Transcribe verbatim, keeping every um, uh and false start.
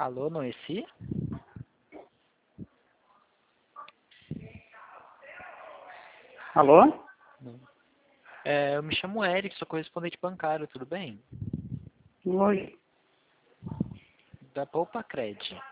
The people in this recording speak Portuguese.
Alô, Noeci? Alô? Não. É, eu me chamo Eric, sou correspondente bancário, tudo bem? Oi. Da Poupa Cred.